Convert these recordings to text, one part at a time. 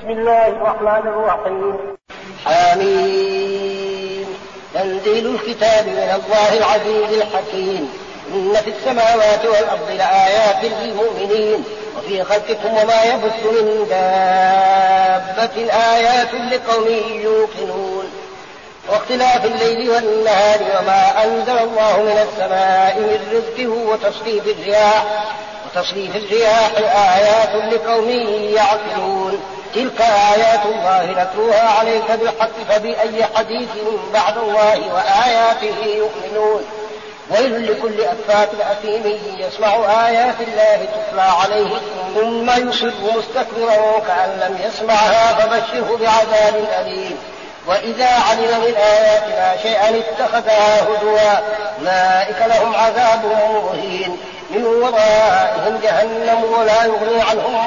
بسم الله الرحمن الرحيم. حميم. تنزيل الكتاب من الله العزيز الحكيم. إن في السماوات والأرض لآيات للمؤمنين وفي خلقكم وما يبث من دابة آيات لقوم يوقنون واختلاف الليل والنهار وما أنزل الله من السماء من رزقه وتصريف الرياح آيات لقوم يعقلون. تلك آيات الله نتلوها عليك بالحق فبأي حديث بعد الله وآياته يؤمنون. ويل لكل أفاك أثيم يسمع آيات الله تتلى عليه ثم يصر مستكبرا كأن لم يسمعها فبشره بعذاب أليم. وإذا علم من آياتنا شيئا اتخذها هزوا أولئك لهم عذاب مهين من ورائهم جهنم ولا يغني عنهم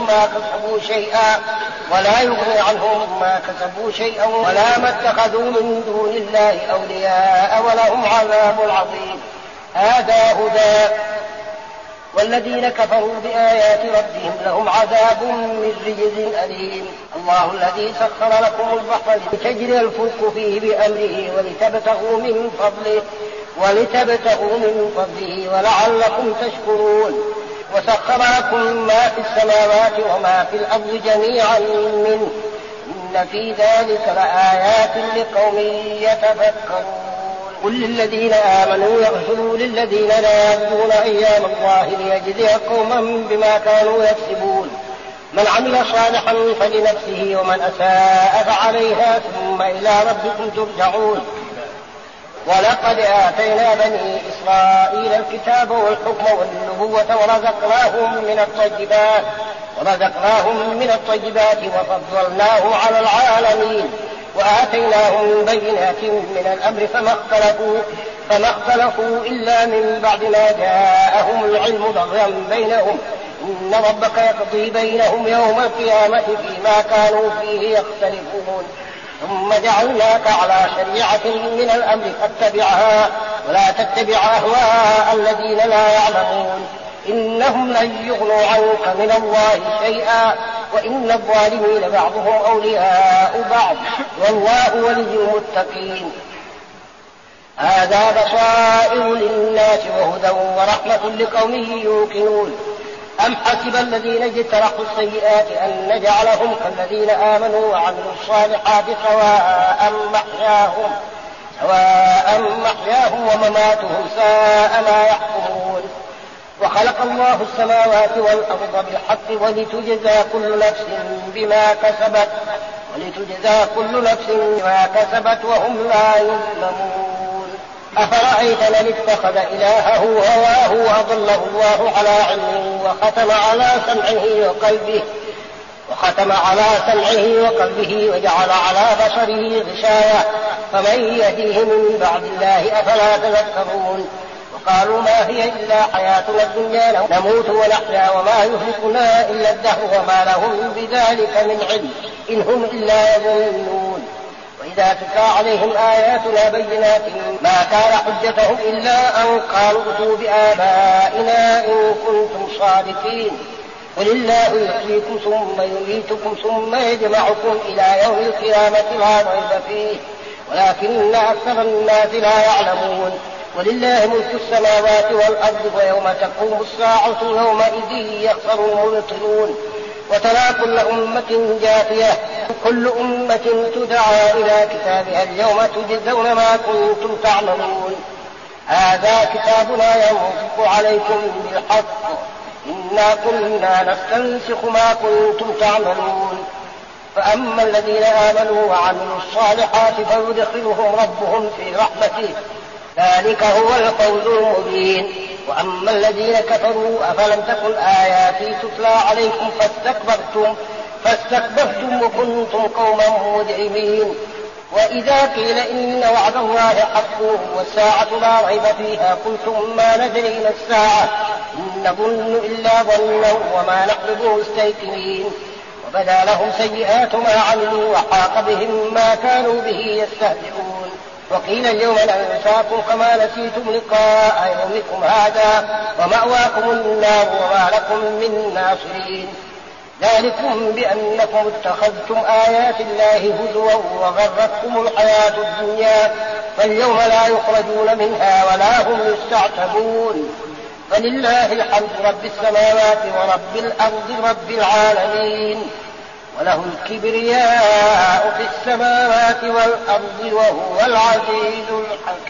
ما كسبوا شيئا ولا ما اتخذوا من دون الله أولياء ولهم عذاب عظيم. هذا هدى والذين كفروا بآيات ربهم لهم عذاب من رجز أليم. الله الذي سخر لكم البحر لتجري الفلك فيه بأمره ولتبتغوا من فضله ولعلكم تشكرون. وسخر لكم ما في السماوات وما في الأرض جميعا منه إن في ذلك لآيات لقوم يتفكرون. قل للذين آمنوا يغفروا للذين لا يرجون أيام الله ليجزي قوما بما كانوا يكسبون. من عمل صالحا فلنفسه ومن أساء فعليها ثم إلى ربكم ترجعون. ولقد آتينا بني إسرائيل الكتاب والحكم والنبوة ورزقناهم من الطيبات وفضلناهم على العالمين وآتيناهم بينات من الأمر فما اختلفوا إلا من بعد ما جاءهم العلم بغيا بينهم إن ربك يقضي بينهم يوم القيامة فيما كانوا فيه يختلفون. ثم جعلناك على شريعة من الأمر فاتبعها ولا تتبع أهواء الذين لا يعلمون إنهم لن يغنوا عنك من الله شيئا وإن الظالمين بعضهم أولياء بعض والله ولي المتقين. هذا بصائر للناس وهدى ورحمة لقوم يوقنون. أم حسب الذين اجترحوا السيئات أن نجعلهم كالذين آمنوا وعملوا الصالحات سواء محياهم ومماتهم ساء ما يحكمون. وخلق الله السماوات والأرض بالحق ولتجزى كل نفس بما كسبت وهم لا يظلمون. أفرأيت من اتخذ إلهه هواه وأضله الله على علمه وختم على سمعه وقلبه وجعل على بصره غشاوة فمن يهديه من بعد الله أفلا تذكرون. وقالوا ما هي إلا حياتنا الدنيا نموت ونحيا وما يهلكنا إلا الدهر وما لهم بذلك من علم إن هم إلا يظنون. وإذا تتلى عليهم آياتنا بينات ما كان حجتهم إلا أن قالوا ائتوا بآبائنا إن كنتم صادقين. قل الله يحييكم ثم يميتكم ثم يجمعكم إلى يوم القيامة لا ريب فيه ولكن أكثر الناس لا يعلمون. ولله ملك السماوات والأرض ويوم تقوم الساعة يومئذ يخسر المبطلون. وترى كل أمة جاثية كل أمة تدعى إلى كتابها اليوم تجزون ما كنتم تعملون. هذا كتابنا ينطق عليكم بالحق إنا كنا نستنسخ ما كنتم تعملون. فأما الذين آمنوا وعملوا الصالحات فيدخلهم ربهم في رحمته ذلك هو الفوز المبين. وأما الذين كفروا أفلم تكن آياتي تتلى عليكم فاستكبرتم وكنتم قوما مجرمين. وإذا قيل إن وعد الله حق والساعة لا ريب فيها قلتم ما ندري ما الساعة إن نظن إلا ظنا وما نحن بمستيقنين. وبدا لهم سيئات ما عملوا وحاق بهم ما كانوا به يستهزئون. وقيل اليوم ننساكم كما نسيتم لقاء يومكم هذا ومأواكم النار وما لكم من ناصرين. ذلكم بأنكم اتخذتم آيات الله هزوا وغرتكم الحياة الدنيا فاليوم لا يخرجون منها ولا هم يستعتبون فلله الحمد رب السماوات ورب الأرض رب العالمين وله الكبرياء في السماوات والأرض وهو العزيز الحكيم.